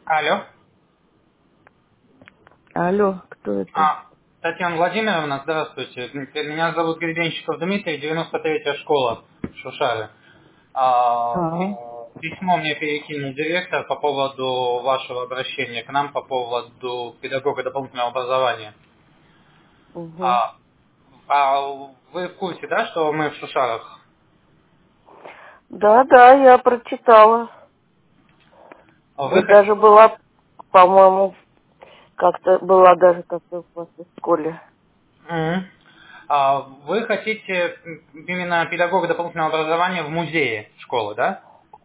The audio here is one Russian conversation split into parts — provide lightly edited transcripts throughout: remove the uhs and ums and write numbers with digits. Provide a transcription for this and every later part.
Алло. Алло, кто это? Татьяна Владимировна, здравствуйте. Меня зовут Гребенщиков Дмитрий, 93-я школа в Шушаре. Ага. Письмо мне перекинул директор по поводу вашего обращения к нам, по поводу педагога дополнительного образования. Угу. А, вы в курсе, да, что мы в Шушарах? Да, да, я прочитала. Вы, Я даже была, по-моему, как-то была даже как-то в вашей школе. Мгм. Вы хотите именно педагога дополнительного образования в музее школы, да?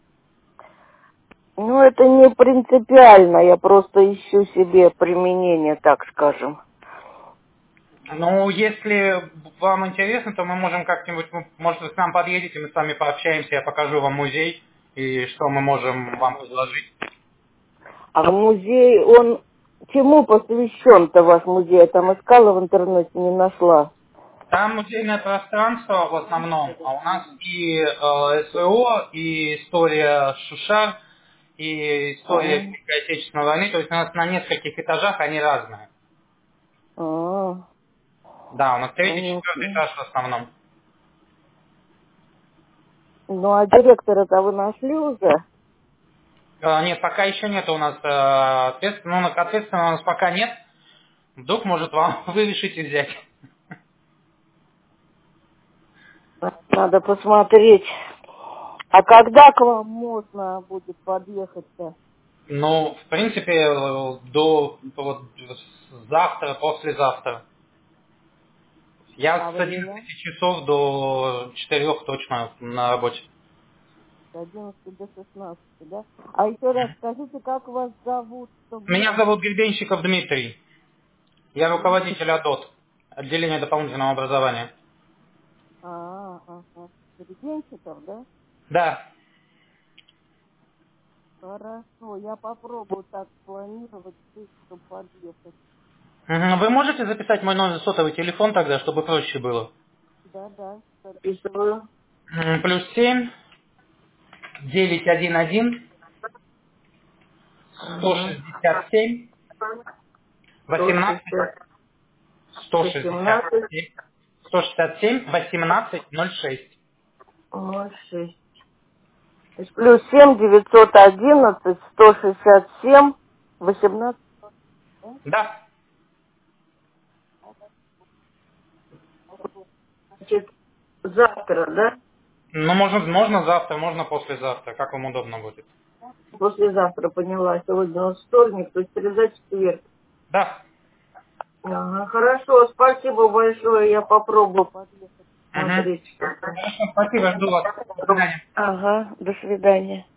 Ну, это не принципиально, я просто ищу себе применение, так скажем. Ну, если вам интересно, то мы можем как-нибудь, может, вы к нам подъедете, мы с вами пообщаемся, я покажу вам музей и что мы можем вам предложить. А музей, он чему посвящен-то ваш музей? Я там искала в интернете, не нашла. Там музейное пространство в основном, а у нас и СВО, и история Шушар, и история А, Великой Отечественной войны, то есть у нас на нескольких этажах они разные. а, Да, у нас третий, четвертый понятно. этаж в основном. Ну, а директора-то вы нашли уже? Нет, пока еще нет у нас ответственно у нас пока нет. Вдруг, может, вам вы решите взять. Надо посмотреть. А когда к вам можно будет подъехать-то? Ну, в принципе, до вот, завтра, послезавтра. Я А с время? 11 часов до 4 точно на работе. С 11 до 16, да? А еще раз скажите, как вас зовут, чтобы Меня я... зовут Гребенщиков Дмитрий. Я руководитель АДОТ, отделения дополнительного образования. Ага. Регенщиков, да? Да. Хорошо, я попробую так спланировать, чтобы подъехать. Мгм. Вы можете записать мой номер сотовый телефон тогда, чтобы проще было? Да, записываю. +7 911 Ага. 167 18 160, 18, 167 167 1806. 06. То есть плюс 7 911 167 18. Да. Значит, завтра, да? Ну, можно завтра, можно послезавтра, как вам удобно будет. Послезавтра, поняла. Сегодня у нас вторник, то есть через четверг. Да. Ага, хорошо, спасибо большое. Я попробую Угу. посмотреть. Хорошо, спасибо, жду вас. До свидания. Ага, до свидания.